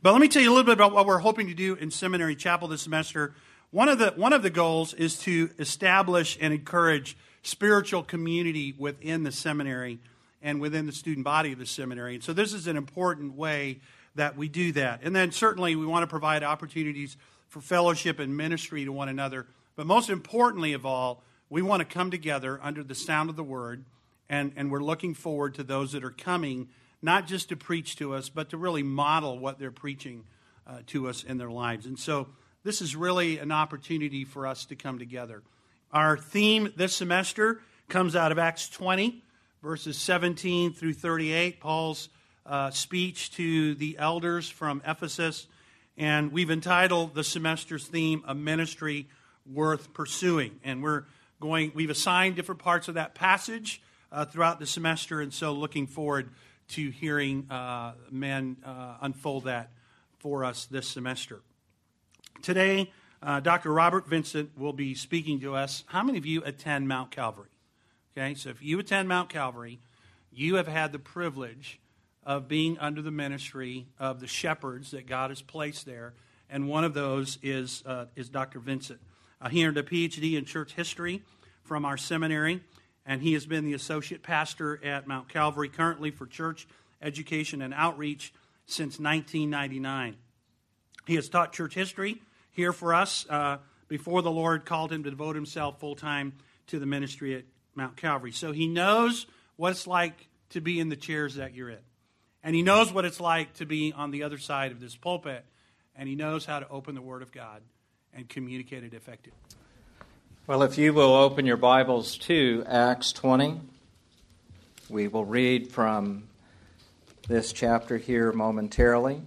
But let me tell you a little bit about what we're hoping to do in Seminary Chapel this semester. One of the goals is to establish and encourage spiritual community within the seminary and within the student body of the seminary. And so this is an important way that we do that. And then certainly we want to provide opportunities for fellowship and ministry to one another. But most importantly of all, we want to come together under the sound of the word, and we're looking forward to those that are coming, not just to preach to us, but to really model what they're preaching to us in their lives. And so this is really an opportunity for us to come together. Our theme this semester comes out of Acts 20, verses 17 through 38, Paul's speech to the elders from Ephesus. And we've entitled the semester's theme, A Ministry Worth Pursuing. And we've assigned different parts of that passage throughout the semester, and so looking forward to hearing men unfold that for us this semester. Today, Dr. Robert Vincent will be speaking to us. How many of you attend Mount Calvary? Okay, so if you attend Mount Calvary, you have had the privilege of being under the ministry of the shepherds that God has placed there, and one of those is Dr. Vincent. He earned a PhD in church history from our seminary, and he has been the associate pastor at Mount Calvary currently for church education and outreach since 1999. He has taught church history here for us before the Lord called him to devote himself full-time to the ministry at Mount Calvary. So he knows what it's like to be in the chairs that you're in. And he knows what it's like to be on the other side of this pulpit. And he knows how to open the Word of God and communicate it effectively. Well, if you will open your Bibles to Acts 20, we will read from this chapter here momentarily.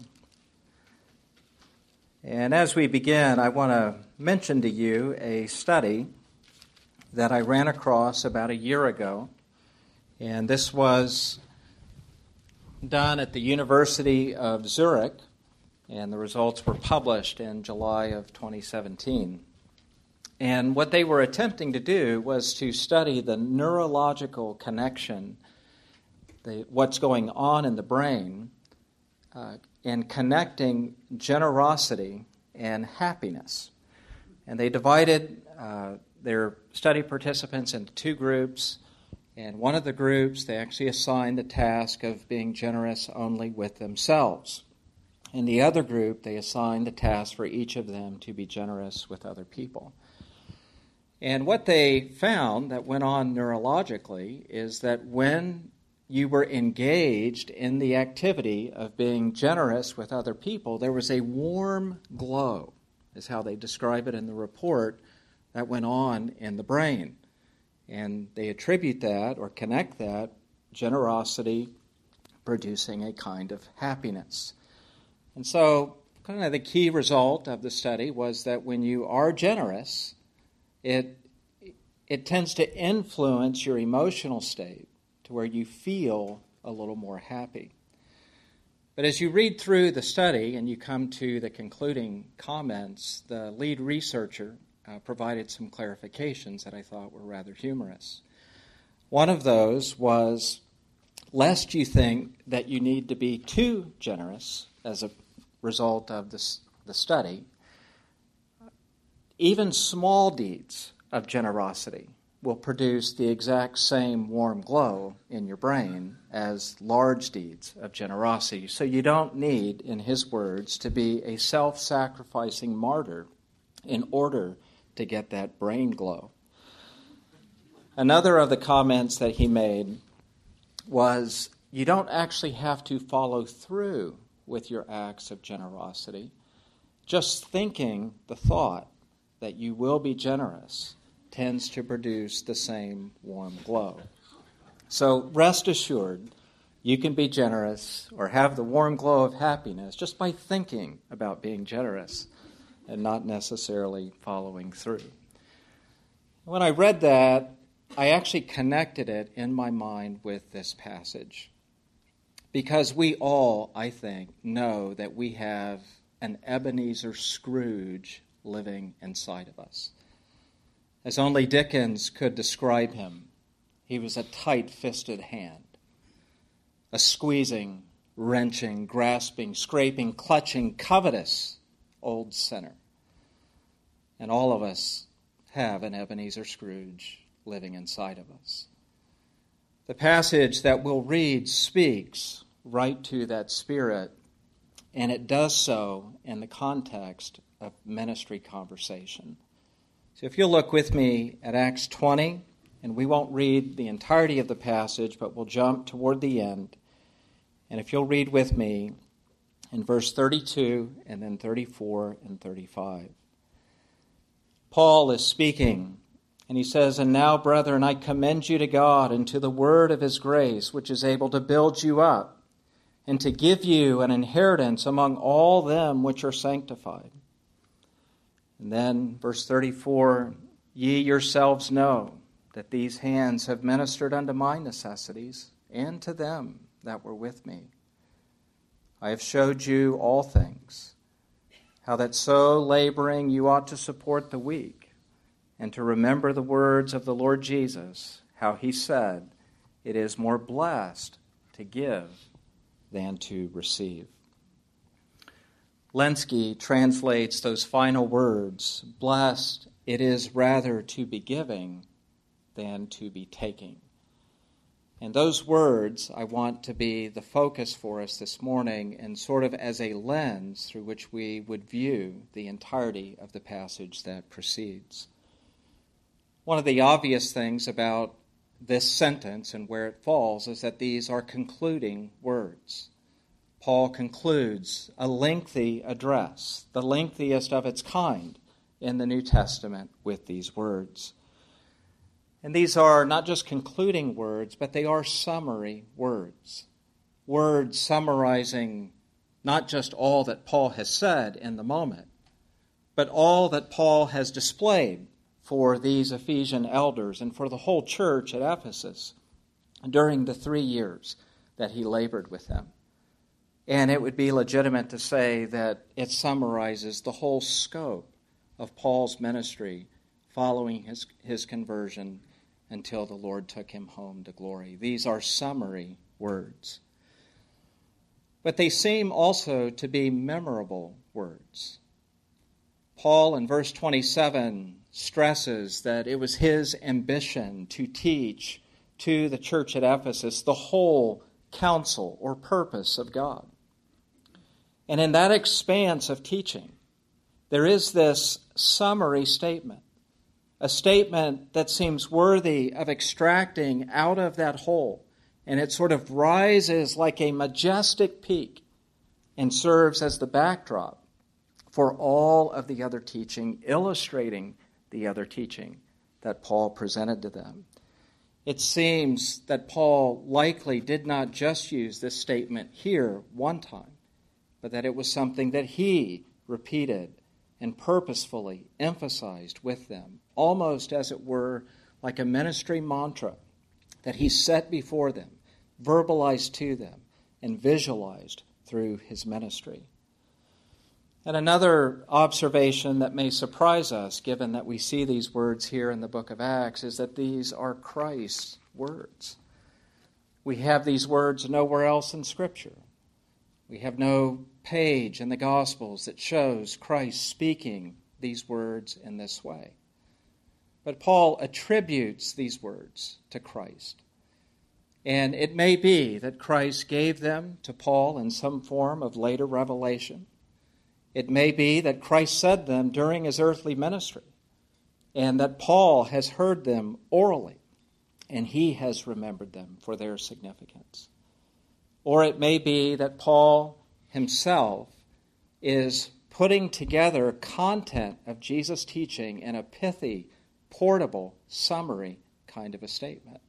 And as we begin, I want to mention to you a study that I ran across about a year ago. And this was done at the University of Zurich, and the results were published in July of 2017. And what they were attempting to do was to study the neurological connection, what's going on in the brain, in connecting generosity and happiness. And they divided their study participants into two groups. And one of the groups, they actually assigned the task of being generous only with themselves. In the other group, they assigned the task for each of them to be generous with other people. And what they found that went on neurologically is that when you were engaged in the activity of being generous with other people, there was a warm glow, is how they describe it in the report, that went on in the brain. And they attribute that or connect that generosity producing a kind of happiness. And so kind of the key result of the study was that when you are generous, it tends to influence your emotional state to where you feel a little more happy. But as you read through the study and you come to the concluding comments, the lead researcher provided some clarifications that I thought were rather humorous. One of those was, lest you think that you need to be too generous as a result of the study, even small deeds of generosity will produce the exact same warm glow in your brain as large deeds of generosity. So you don't need, in his words, to be a self-sacrificing martyr in order to get that brain glow. Another of the comments that he made was, you don't actually have to follow through with your acts of generosity. Just thinking the thought that you will be generous tends to produce the same warm glow. So rest assured, you can be generous or have the warm glow of happiness just by thinking about being generous and not necessarily following through. When I read that, I actually connected it in my mind with this passage. Because we all, I think, know that we have an Ebenezer Scrooge living inside of us. As only Dickens could describe him, he was a tight-fisted hand, a squeezing wrenching, grasping, scraping, clutching, covetous old sinner. And all of us have an Ebenezer Scrooge living inside of us. The passage that we'll read speaks right to that spirit, and it does so in the context of ministry conversation. So if you'll look with me at Acts 20, and we won't read the entirety of the passage, but we'll jump toward the end. And if you'll read with me in verse 32 and then 34 and 35. Paul is speaking, and he says, "And now, brethren, I commend you to God and to the word of his grace, which is able to build you up and to give you an inheritance among all them which are sanctified." And then verse 34, "Ye yourselves know that these hands have ministered unto my necessities and to them that were with me. I have showed you all things, how that so laboring you ought to support the weak, and to remember the words of the Lord Jesus, how he said, it is more blessed to give than to receive." Lenski translates those final words, "Blessed it is rather to be giving than to be taking." And those words I want to be the focus for us this morning, and sort of as a lens through which we would view the entirety of the passage that precedes. One of the obvious things about this sentence and where it falls is that these are concluding words. Paul concludes a lengthy address, the lengthiest of its kind in the New Testament, with these words. And these are not just concluding words, but they are summary words. Words summarizing not just all that Paul has said in the moment, but all that Paul has displayed for these Ephesian elders and for the whole church at Ephesus during the 3 years that he labored with them. And it would be legitimate to say that it summarizes the whole scope of Paul's ministry following his conversion until the Lord took him home to glory. These are summary words. But they seem also to be memorable words. Paul in verse 27 stresses that it was his ambition to teach to the church at Ephesus the whole counsel or purpose of God. And in that expanse of teaching, there is this summary statement. A statement that seems worthy of extracting out of that whole, and it sort of rises like a majestic peak and serves as the backdrop for all of the other teaching, illustrating the other teaching that Paul presented to them. It seems that Paul likely did not just use this statement here one time, but that it was something that he repeated and purposefully emphasized with them, almost as it were like a ministry mantra that he set before them, verbalized to them, and visualized through his ministry. And another observation that may surprise us, given that we see these words here in the book of Acts, is that these are Christ's words. We have these words nowhere else in Scripture. We have no page in the Gospels that shows Christ speaking these words in this way. But Paul attributes these words to Christ. And it may be that Christ gave them to Paul in some form of later revelation. It may be that Christ said them during his earthly ministry, and that Paul has heard them orally, and he has remembered them for their significance. Or it may be that Paul himself is putting together content of Jesus' teaching in a pithy, portable, summary kind of a statement.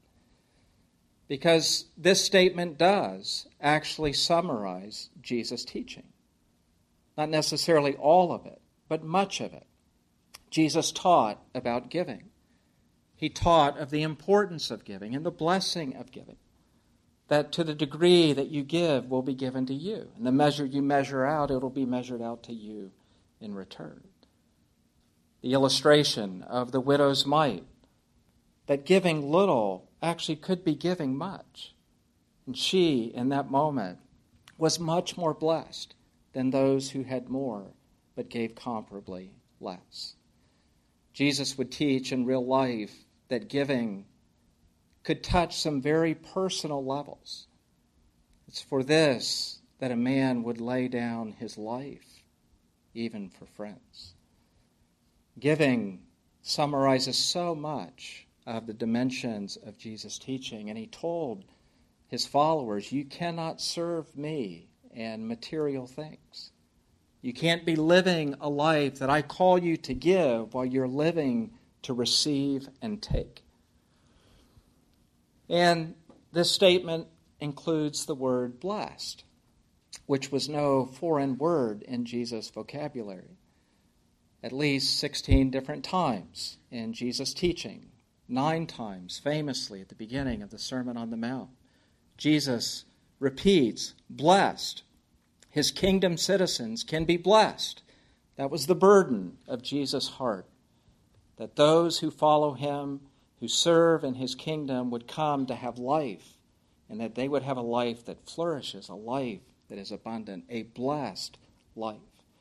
Because this statement does actually summarize Jesus' teaching. Not necessarily all of it, but much of it. Jesus taught about giving. He taught of the importance of giving and the blessing of giving. That to the degree that you give will be given to you. And the measure you measure out, it'll be measured out to you in return. The illustration of the widow's mite, that giving little actually could be giving much. And she, in that moment, was much more blessed than those who had more but gave comparably less. Jesus would teach in real life that giving could touch some very personal levels. It's for this that a man would lay down his life, even for friends. Giving summarizes so much of the dimensions of Jesus' teaching, and he told his followers, you cannot serve me and material things. You can't be living a life that I call you to give while you're living to receive and take. And this statement includes the word blessed, which was no foreign word in Jesus' vocabulary. At least 16 different times in Jesus' teaching, 9 times famously at the beginning of the Sermon on the Mount, Jesus repeats, blessed. His kingdom citizens can be blessed. That was the burden of Jesus' heart, that those who follow him, who serve in his kingdom, would come to have life, and that they would have a life that flourishes, a life that is abundant, a blessed life.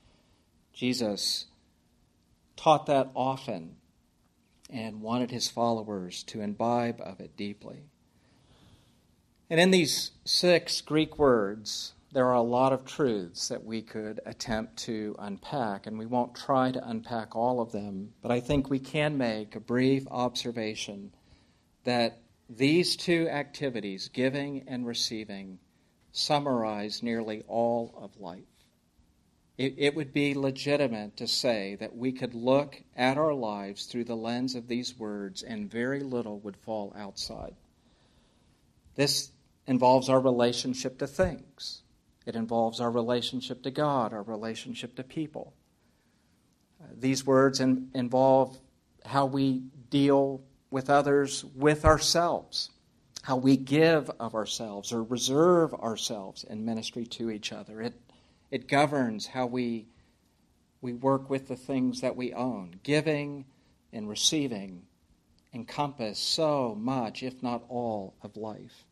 Jesus taught that often and wanted his followers to imbibe of it deeply. And in these 6 Greek words, there are a lot of truths that we could attempt to unpack, and we won't try to unpack all of them, but I think we can make a brief observation that these 2 activities, giving and receiving, summarize nearly all of life. It would be legitimate to say that we could look at our lives through the lens of these words and very little would fall outside. This involves our relationship to things. It involves our relationship to God, our relationship to people. These words involve how we deal with others, with ourselves, how we give of ourselves or reserve ourselves in ministry to each other. It governs how we work with the things that we own. Giving and receiving encompass so much, if not all, of life.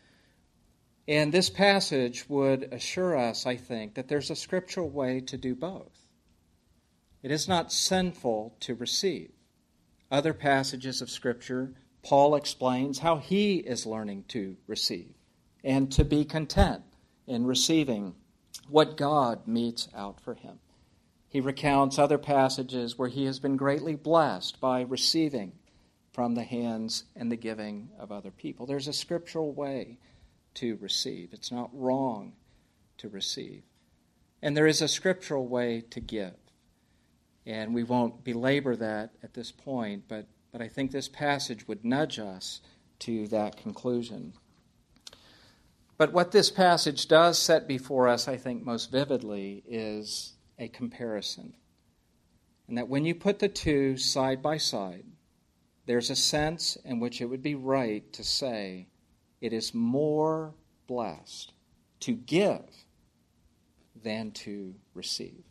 And this passage would assure us, I think, that there's a scriptural way to do both. It is not sinful to receive. Other passages of Scripture, Paul explains how he is learning to receive and to be content in receiving what God metes out for him. He recounts other passages where he has been greatly blessed by receiving from the hands and the giving of other people. There's a scriptural way to receive. It's not wrong to receive. And there is a scriptural way to give. And we won't belabor that at this point, but I think this passage would nudge us to that conclusion. But what this passage does set before us, I think, most vividly is a comparison. And that when you put the 2 side by side, there's a sense in which it would be right to say it is more blessed to give than to receive.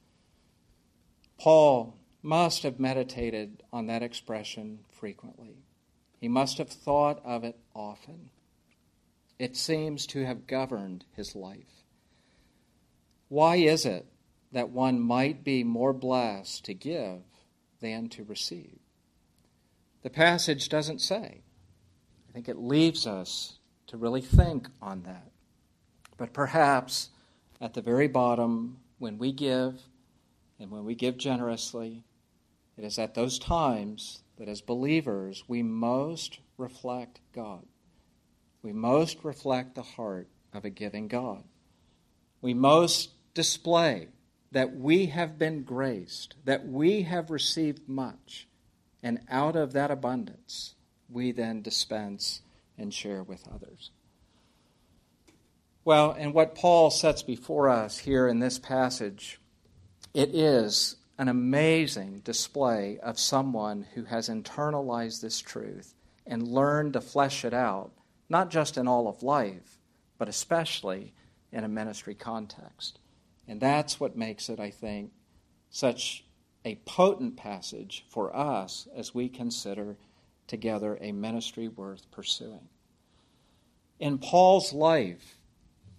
Paul must have meditated on that expression frequently. He must have thought of it often. It seems to have governed his life. Why is it that one might be more blessed to give than to receive? The passage doesn't say. I think it leaves us to really think on that. But perhaps at the very bottom, when we give and when we give generously, it is at those times that as believers we most reflect God. We most reflect the heart of a giving God. We most display that we have been graced, that we have received much, and out of that abundance, we then dispense and share with others. Well, and what Paul sets before us here in this passage, it is an amazing display of someone who has internalized this truth and learned to flesh it out, not just in all of life, but especially in a ministry context. And that's what makes it, I think, such a potent passage for us as we consider together a ministry worth pursuing. In Paul's life,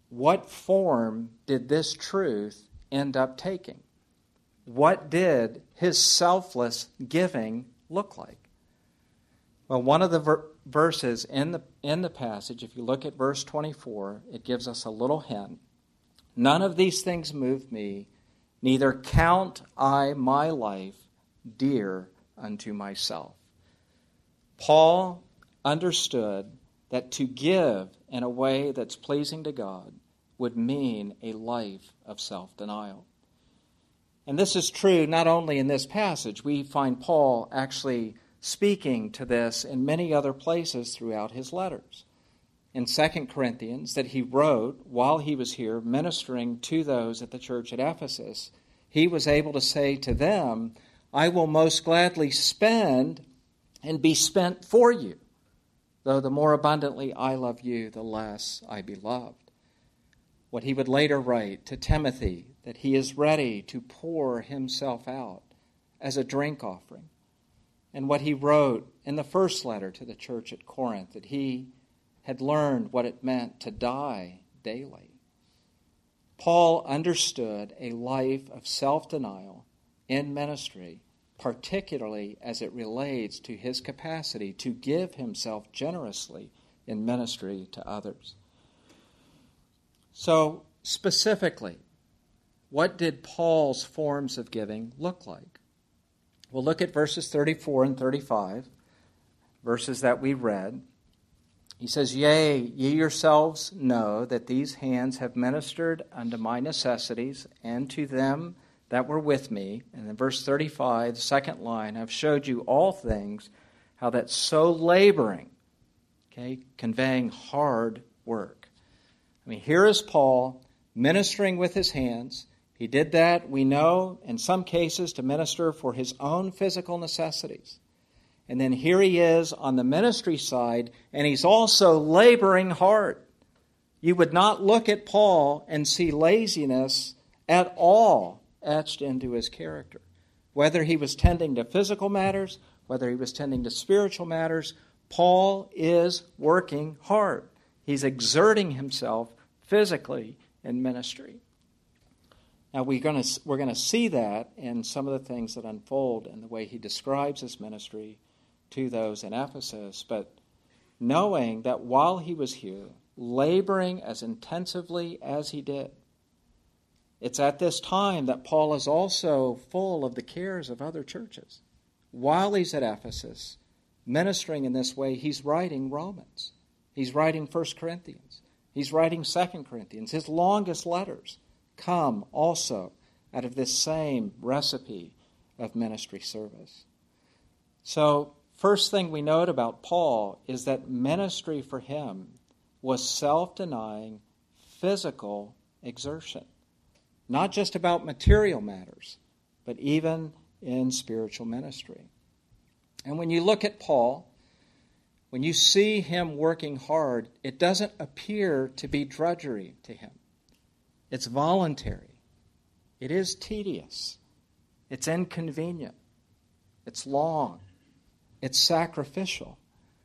what form did this truth end up taking? What did his selfless giving look like? Well, one of the verses in the passage, if you look at verse 24, it gives us a little hint. None of these things move me, neither count I my life dear unto myself. Paul understood that to give in a way that's pleasing to God would mean a life of self-denial. And this is true not only in this passage. We find Paul actually speaking to this in many other places throughout his letters. In 2 Corinthians, that he wrote while he was here ministering to those at the church at Ephesus, he was able to say to them, I will most gladly spend and be spent for you, though the more abundantly I love you, the less I be loved. What he would later write to Timothy, that he is ready to pour himself out as a drink offering. And what he wrote in the first letter to the church at Corinth, that he had learned what it meant to die daily. Paul understood a life of self-denial in ministry, particularly as it relates to his capacity to give himself generously in ministry to others. So, specifically, what did Paul's forms of giving look like? We'll look at verses 34 and 35, verses that we read. He says, Yea, ye yourselves know that these hands have ministered unto my necessities and to them that were with me. And in verse 35, the second line, I've showed you all things, how that so laboring, conveying hard work. I mean, here is Paul ministering with his hands. He did that, we know, in some cases to minister for his own physical necessities. And then here he is on the ministry side, and he's also laboring hard. You would not look at Paul and see laziness at all etched into his character. Whether he was tending to physical matters, whether he was tending to spiritual matters, Paul is working hard. He's exerting himself physically in ministry. Now, we're going to see that in some of the things that unfold in the way he describes his ministry to those in Ephesus, but knowing that while he was here, laboring as intensively as he did, it's at this time that Paul is also full of the cares of other churches. While he's at Ephesus, ministering in this way, he's writing Romans. He's writing 1 Corinthians. He's writing 2 Corinthians. His longest letters come also out of this same recipe of ministry service. So, first thing we note about Paul is that ministry for him was self-denying physical exertion. Not just about material matters, but even in spiritual ministry. And when you look at Paul, when you see him working hard, it doesn't appear to be drudgery to him. It's voluntary. It is tedious. It's inconvenient. It's long. It's sacrificial.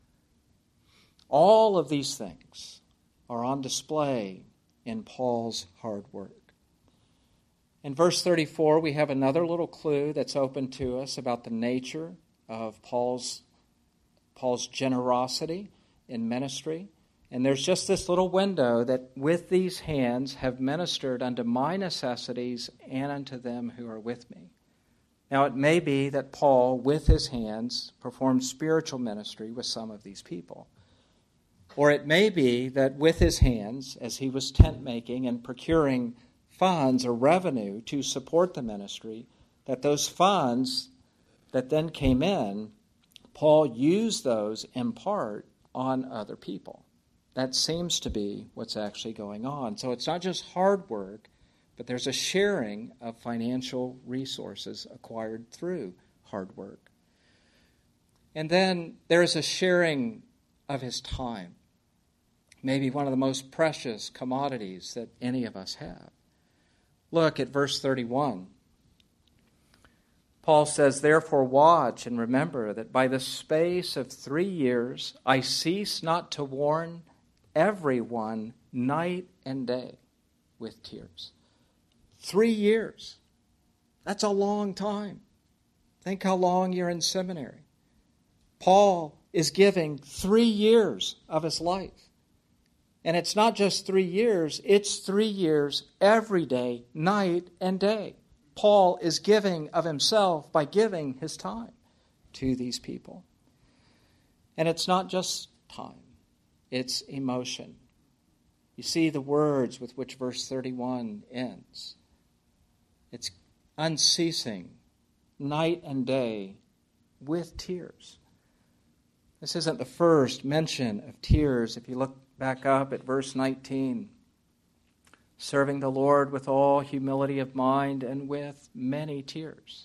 All of these things are on display in Paul's hard work. In verse 34, we have another little clue that's open to us about the nature of Paul's generosity in ministry. And there's just this little window that with these hands have ministered unto my necessities and unto them who are with me. Now, it may be that Paul, with his hands, performed spiritual ministry with some of these people. Or it may be that with his hands, as he was tent making and procuring funds or revenue to support the ministry, that those funds that then came in, Paul used those in part on other people. That seems to be what's actually going on. So it's not just hard work, but there's a sharing of financial resources acquired through hard work. And then there's a sharing of his time, maybe one of the most precious commodities that any of us have. Look at verse 31. Paul says, Therefore watch and remember that by the space of 3 years I cease not to warn everyone night and day with tears. 3 years. That's a long time. Think how long you're in seminary. Paul is giving 3 years of his life. And it's not just 3 years, it's 3 years every day, night and day. Paul is giving of himself by giving his time to these people. And it's not just time, it's emotion. You see the words with which verse 31 ends. It's unceasing, night and day, with tears. This isn't the first mention of tears. If you look back up at verse 19, serving the Lord with all humility of mind and with many tears.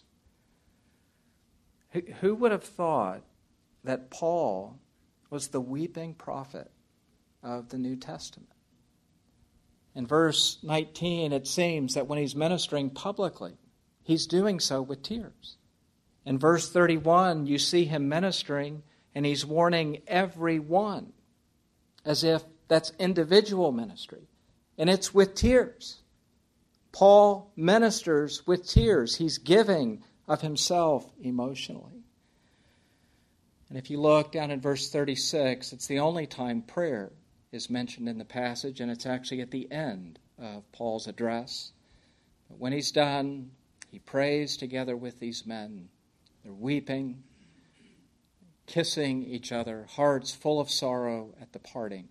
Who would have thought that Paul was the weeping prophet of the New Testament? In verse 19, it seems that when he's ministering publicly, he's doing so with tears. In verse 31, you see him ministering, and he's warning everyone, as if that's individual ministry. And it's with tears. Paul ministers with tears. He's giving of himself emotionally. And if you look down in verse 36, it's the only time prayer is mentioned in the passage, and it's actually at the end of Paul's address. But when he's done, he prays together with these men. They're weeping, kissing each other, hearts full of sorrow at the parting.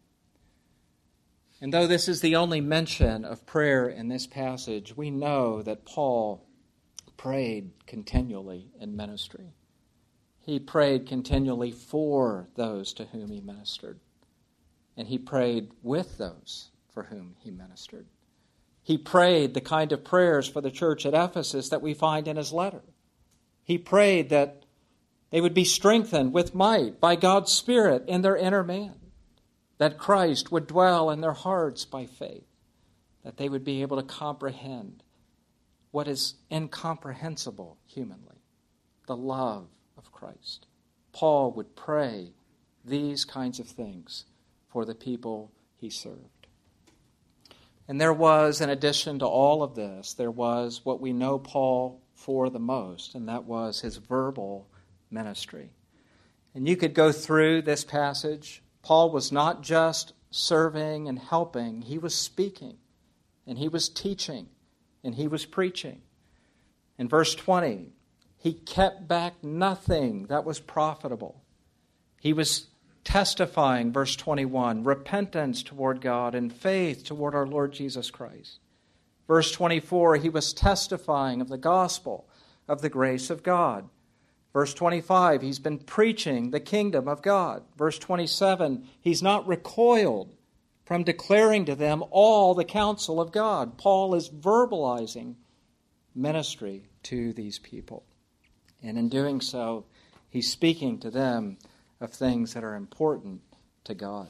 And though this is the only mention of prayer in this passage, we know that Paul prayed continually in ministry. He prayed continually for those to whom he ministered. And he prayed with those for whom he ministered. He prayed the kind of prayers for the church at Ephesus that we find in his letter. He prayed that they would be strengthened with might by God's Spirit in their inner man, that Christ would dwell in their hearts by faith, that they would be able to comprehend what is incomprehensible humanly, the love of Christ. Paul would pray these kinds of things for the people he served. And there was, in addition to all of this, there was what we know Paul for the most, and that was his verbal ministry. And you could go through this passage. Paul was not just serving and helping, he was speaking, and he was teaching, and he was preaching. In verse 20, he kept back nothing that was profitable. He was testifying, verse 21, repentance toward God and faith toward our Lord Jesus Christ. Verse 24, he was testifying of the gospel of the grace of God. Verse 25, he's been preaching the kingdom of God. Verse 27, he's not recoiled from declaring to them all the counsel of God. Paul is verbalizing ministry to these people. And in doing so, he's speaking to them of things that are important to God.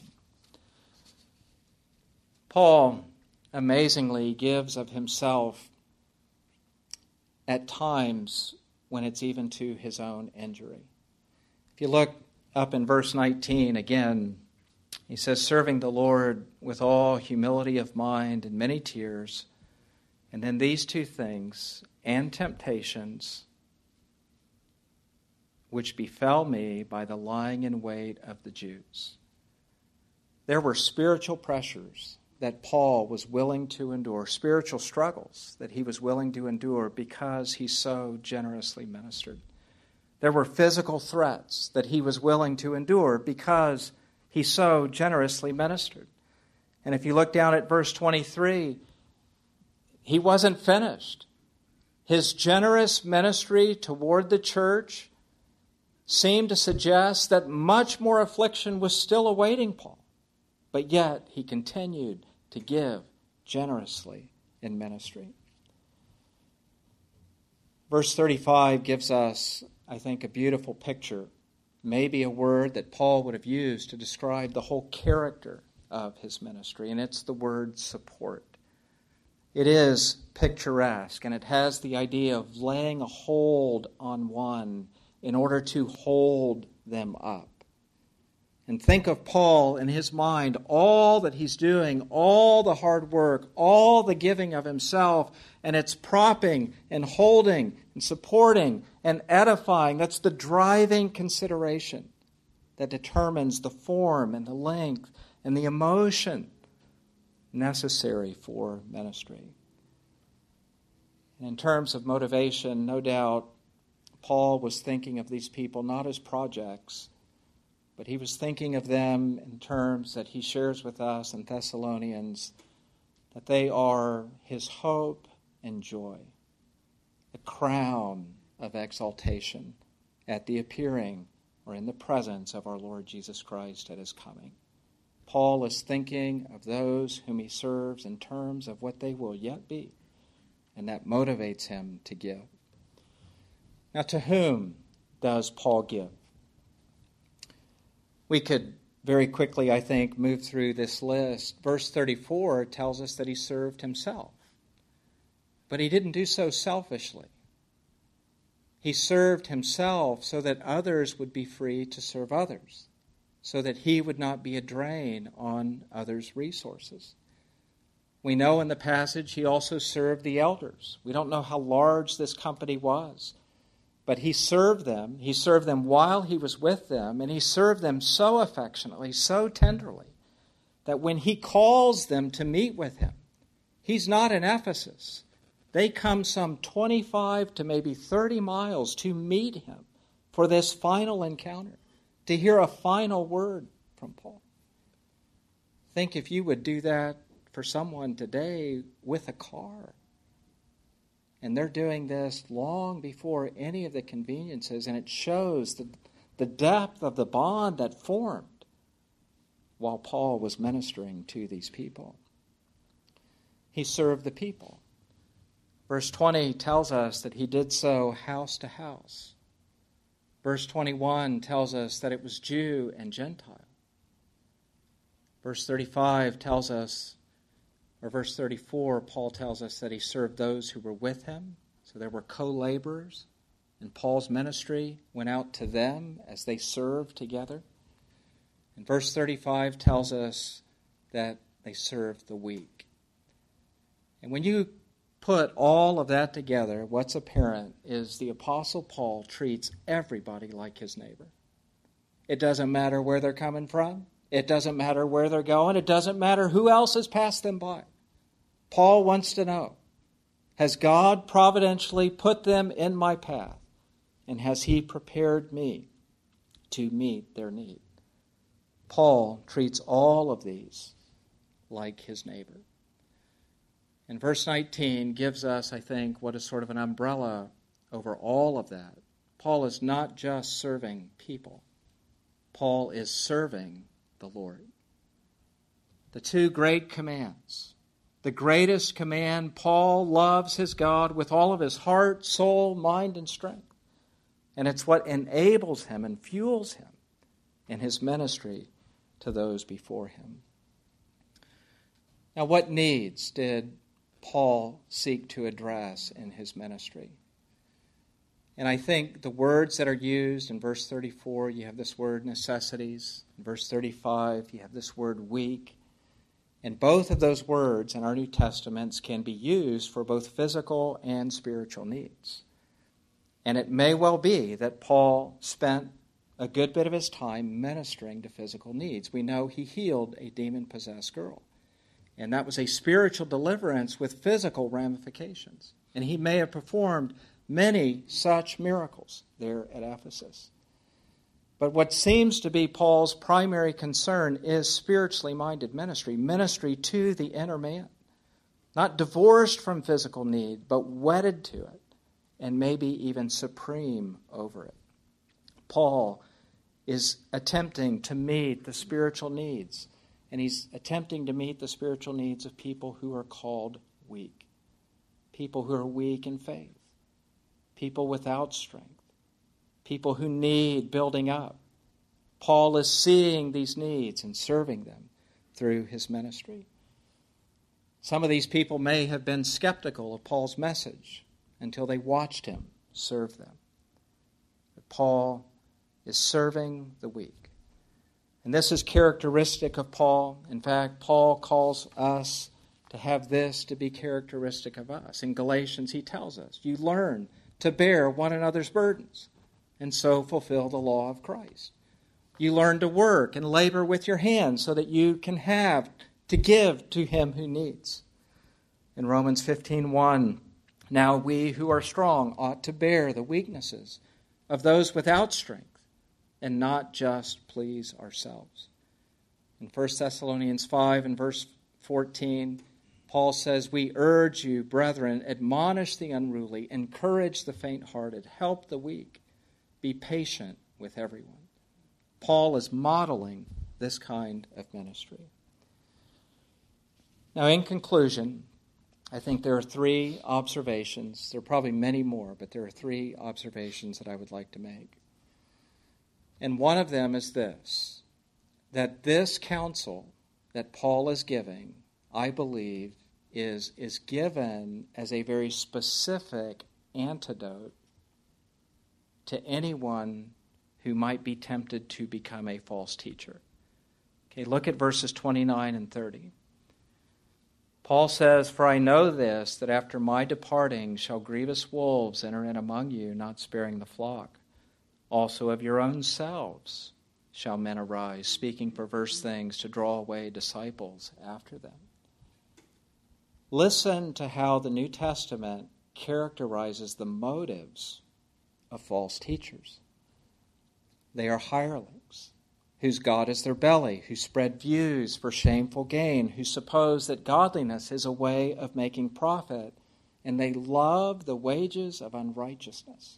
Paul amazingly gives of himself at times when it's even to his own injury. If you look up in verse 19 again, he says, serving the Lord with all humility of mind and many tears, and then these two things, and temptations, which befell me by the lying in wait of the Jews. There were spiritual pressures that Paul was willing to endure, spiritual struggles that he was willing to endure because he so generously ministered. There were physical threats that he was willing to endure because he so generously ministered. And if you look down at verse 23, he wasn't finished. His generous ministry toward the church seemed to suggest that much more affliction was still awaiting Paul. But yet he continued to give generously in ministry. Verse 35 gives us, I think, a beautiful picture, maybe a word that Paul would have used to describe the whole character of his ministry, and it's the word support. It is picturesque, and it has the idea of laying a hold on one in order to hold them up. And think of Paul in his mind, all that he's doing, all the hard work, all the giving of himself, and it's propping and holding and supporting and edifying. That's the driving consideration that determines the form and the length and the emotion necessary for ministry. And in terms of motivation, no doubt Paul was thinking of these people not as projects, but he was thinking of them in terms that he shares with us in Thessalonians, that they are his hope and joy, a crown of exaltation at the appearing or in the presence of our Lord Jesus Christ at his coming. Paul is thinking of those whom he serves in terms of what they will yet be, and that motivates him to give. Now, to whom does Paul give? We could very quickly, I think, move through this list. Verse 34 tells us that he served himself. But he didn't do so selfishly. He served himself so that others would be free to serve others, so that he would not be a drain on others' resources. We know in the passage he also served the elders. We don't know how large this company was, but he served them. He served them while he was with them, and he served them so affectionately, so tenderly, that when he calls them to meet with him, he's not in Ephesus. They come some 25 to maybe 30 miles to meet him for this final encounter, to hear a final word from Paul. Think if you would do that for someone today with a car. And they're doing this long before any of the conveniences, and it shows the depth of the bond that formed while Paul was ministering to these people. He served the people. Verse 20 tells us that he did so house to house. Verse 21 tells us that it was Jew and Gentile. Verse 35 tells us, or verse 34, Paul tells us that he served those who were with him. So there were co-laborers, and Paul's ministry went out to them as they served together. And verse 35 tells us that they served the weak. And when you put all of that together, what's apparent is the Apostle Paul treats everybody like his neighbor. It doesn't matter where they're coming from. It doesn't matter where they're going. It doesn't matter who else has passed them by. Paul wants to know, has God providentially put them in my path? And has he prepared me to meet their need? Paul treats all of these like his neighbor. And verse 19 gives us, I think, what is sort of an umbrella over all of that. Paul is not just serving people. Paul is serving the Lord. The two great commands. The greatest command, Paul loves his God with all of his heart, soul, mind, and strength. And it's what enables him and fuels him in his ministry to those before him. Now, what needs did Paul seek to address in his ministry? And I think the words that are used in verse 34, you have this word necessities. In verse 35, you have this word weak. And both of those words in our New Testaments can be used for both physical and spiritual needs. And it may well be that Paul spent a good bit of his time ministering to physical needs. We know he healed a demon-possessed girl. And that was a spiritual deliverance with physical ramifications. And he may have performed many such miracles there at Ephesus. But what seems to be Paul's primary concern is spiritually minded ministry, ministry to the inner man, not divorced from physical need, but wedded to it, and maybe even supreme over it. Paul is attempting to meet the spiritual needs, and he's attempting to meet the spiritual needs of people who are called weak, people who are weak in faith, people without strength, people who need building up. Paul is seeing these needs and serving them through his ministry. Some of these people may have been skeptical of Paul's message until they watched him serve them. But Paul is serving the weak. And this is characteristic of Paul. In fact, Paul calls us to have this to be characteristic of us. In Galatians, he tells us, you learn to bear one another's burdens and so fulfill the law of Christ. You learn to work and labor with your hands so that you can have to give to him who needs. In Romans 15:1, now we who are strong ought to bear the weaknesses of those without strength and not just please ourselves. In 1 Thessalonians 5 and verse 14, Paul says, we urge you, brethren, admonish the unruly, encourage the faint-hearted, help the weak, be patient with everyone. Paul is modeling this kind of ministry. Now, in conclusion, I think there are three observations. There are probably many more, but there are three observations that I would like to make. And one of them is this, that this counsel that Paul is giving, I believe, is given as a very specific antidote to anyone who might be tempted to become a false teacher. Okay, look at verses 29 and 30. Paul says, for I know this, that after my departing shall grievous wolves enter in among you, not sparing the flock. Also of your own selves shall men arise, speaking perverse things to draw away disciples after them. Listen to how the New Testament characterizes the motives of false teachers. They are hirelings, whose God is their belly, who spread views for shameful gain, who suppose that godliness is a way of making profit, and they love the wages of unrighteousness.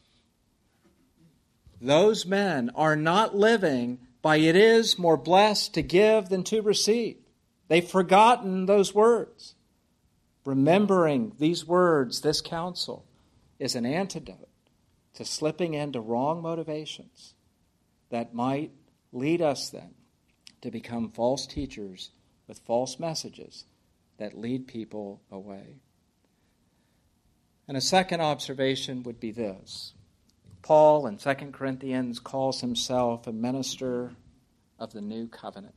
Those men are not living by it is more blessed to give than to receive. They've forgotten those words. Remembering these words, this counsel, is an antidote to slipping into wrong motivations that might lead us then to become false teachers with false messages that lead people away. And a second observation would be this. Paul in 2 Corinthians calls himself a minister of the new covenant.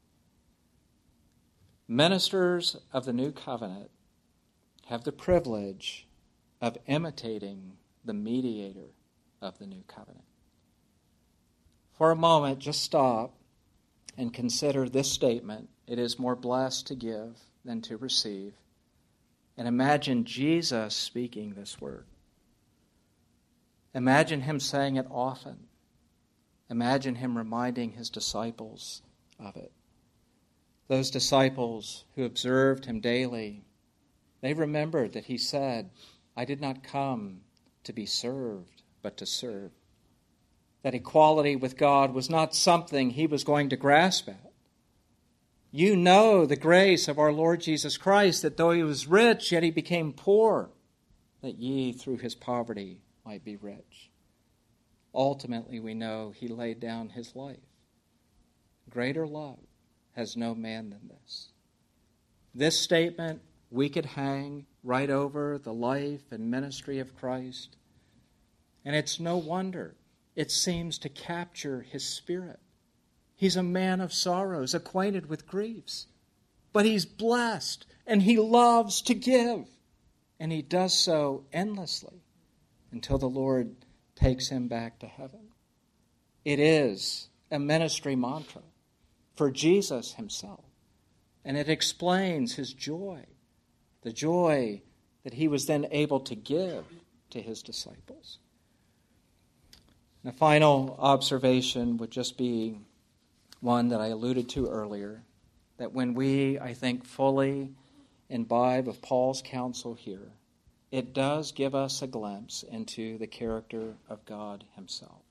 Ministers of the new covenant have the privilege of imitating the mediator of the new covenant. For a moment, just stop and consider this statement, it is more blessed to give than to receive, and imagine Jesus speaking this word. Imagine him saying it often. Imagine him reminding his disciples of it. Those disciples who observed him daily, they remembered that he said, I did not come to be served, but to serve. That equality with God was not something he was going to grasp at. You know the grace of our Lord Jesus Christ, that though he was rich, yet he became poor, that ye through his poverty might be rich. Ultimately, we know he laid down his life. Greater love has no man than this. This statement we could hang right over the life and ministry of Christ, and it's no wonder it seems to capture his spirit. He's a man of sorrows, acquainted with griefs, but he's blessed and he loves to give, and he does so endlessly until the Lord takes him back to heaven. It is a ministry mantra for Jesus himself, and it explains his joy, the joy that he was then able to give to his disciples. The final observation would just be one that I alluded to earlier, that when we, I think, fully imbibe of Paul's counsel here, it does give us a glimpse into the character of God himself.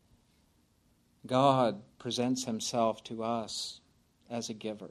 God presents himself to us as a giver.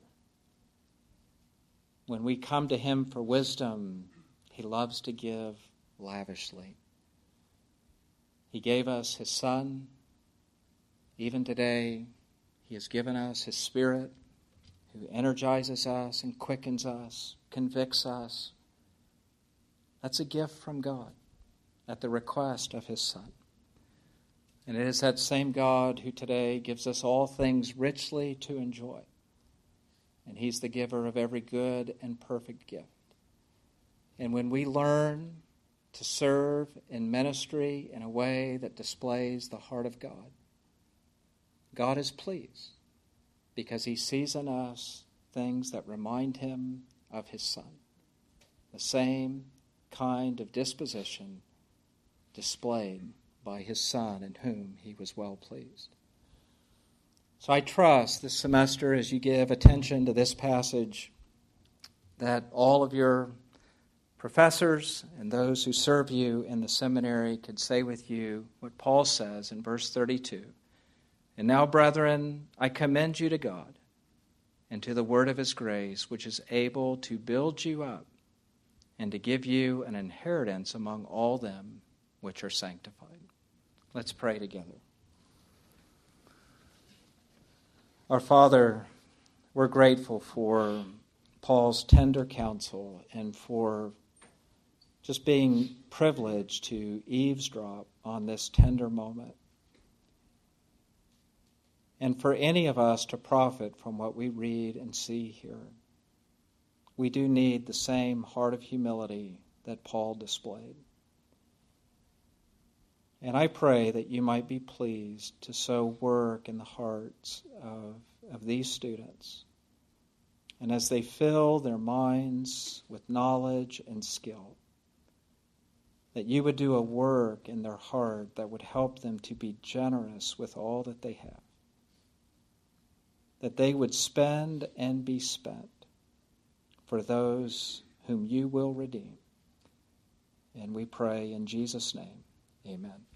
When we come to him for wisdom, he loves to give lavishly. He gave us his Son. Even today, he has given us his Spirit, who energizes us and quickens us, convicts us. That's a gift from God at the request of his Son. And it is that same God who today gives us all things richly to enjoy. And He's the giver of every good and perfect gift. And when we learn to serve in ministry in a way that displays the heart of God, God is pleased because He sees in us things that remind Him of His Son. The same kind of disposition displayed by His Son in whom He was well pleased. So I trust this semester, as you give attention to this passage, that all of your professors and those who serve you in the seminary could say with you what Paul says in verse 32. And now, brethren, I commend you to God and to the word of His grace, which is able to build you up and to give you an inheritance among all them which are sanctified. Let's pray together. Our Father, we're grateful for Paul's tender counsel and for just being privileged to eavesdrop on this tender moment. And for any of us to profit from what we read and see here, we do need the same heart of humility that Paul displayed. And I pray that you might be pleased to so work in the hearts of these students. And as they fill their minds with knowledge and skill, that you would do a work in their heart that would help them to be generous with all that they have. That they would spend and be spent for those whom you will redeem. And we pray in Jesus' name, amen.